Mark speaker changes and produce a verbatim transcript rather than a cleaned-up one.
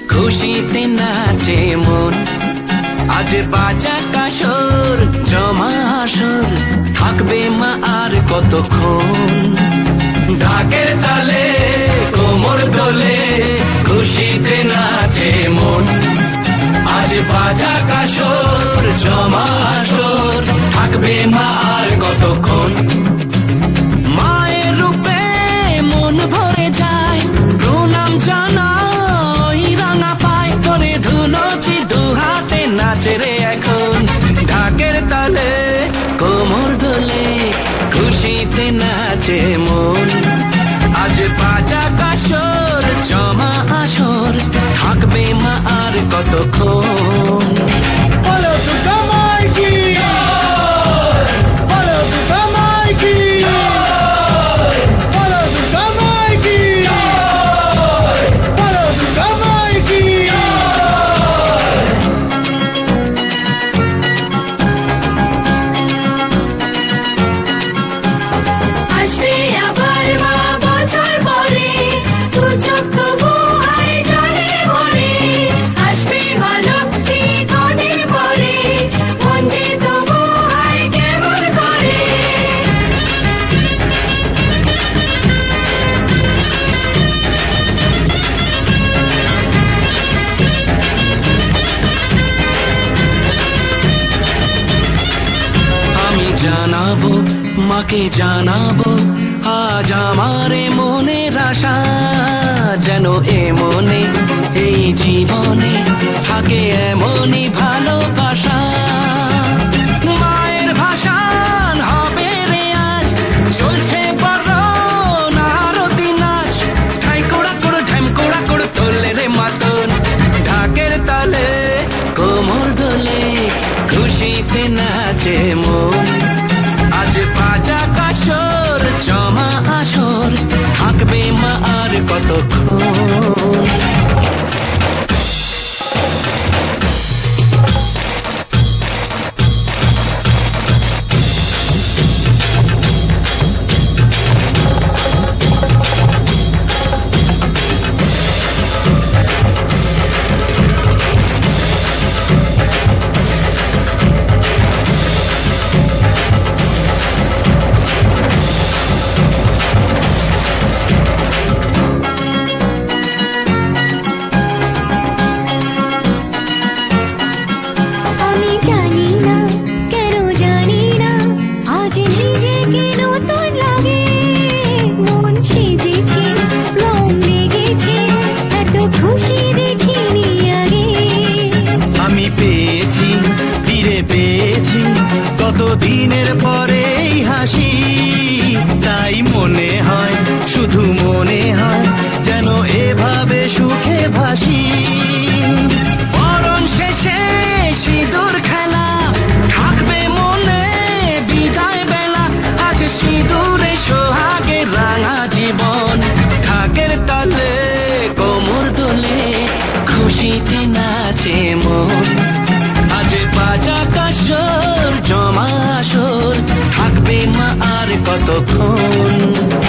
Speaker 1: খুশিতে নাচে মন। আজ বাজা কাসর জমা আসর, থাকবে মা আর কতক্ষণ। ঢাকের তালে কোমর দোলে, খুশিতে নাচে মন। আজ বাজা কাসর জমা আসর, থাকবে মা আর কতক্ষণ। মায়ের রূপে মন ভরে যায়, প্রণাম জানাই রাঙা পায় করে ধুলোচি দু হাতে নাচে রে এখন। ঢাকের তালে কোমর দোলে, খুশিতে নাচে মন। আজ বাজা কাসর জমা আসর, থাকবে মা আর কতক্ষণ।
Speaker 2: বলো দুর্গা মাই কি, বলো দুর্গা মাই কি, বলো দুর্গা মাই কি, বলো দুর্গা মাই কি।
Speaker 3: আসবে আবার মা বছর পরে, দু চোখ তবু হয় জলে ভরে। আসবে মা লক্ষ্মী কদিন পরে, মন যে তবু হয় কেমন করে।
Speaker 1: আমি জানাবো মাকে জানাবো, আজ আমারে মনের আশা। যেন এ মনে এই জীবনে থাকে এমনই ভালোবাসা। মায়ের ভাষান হবে রে আজ, চলছে বড় নারতি নাচ। ঠাই কোড়া কোড় ঢ্যাম কোড়া কোড় তোলে রে মাতন। ঢাকের তালে কোমর দোলে, খুশিতে নাচে মন। আজ বাজা কাসর জমা আসর, থাকবে মা আর কতক্ষণ।
Speaker 3: আমি জানি না কেন জানি না, আজ নিজেকে নতুন লাগে। মন সেজেছে রং লেগেছে, এত খুশি দেখিনি আগে।
Speaker 1: আমি পেয়েছি ফিরে পেয়েছি কত দিনের পরেই হাসি। তাই মনে হয় শুধু মনে হয়, যেন এভাবে সুখে ভাসি। বরণ শেষে সিঁদুর খেলা, থাকবে মনে বিদায় বেলা। আজ সিঁদুরে সোহাগে রাঙা জীবন। ঢাকের তালে কোমর দোলে, খুশিতে নাচে মন। আজ বাজা কাসর জমা আসর, থাকবে মা আর কতক্ষণ।